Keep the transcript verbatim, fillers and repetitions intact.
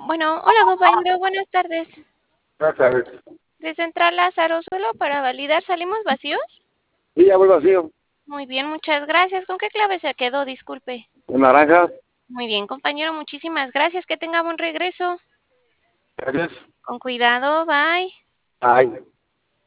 Bueno, hola compañero, buenas tardes. Buenas tardes. De Central Lázaro, solo para validar, ¿salimos vacíos? Sí, ya voy vacío. Muy bien, muchas gracias. ¿Con qué clave se quedó? Disculpe. ¿Un naranja? Muy bien, compañero, muchísimas gracias. Que tenga buen regreso. Gracias. Con cuidado, bye. Ay.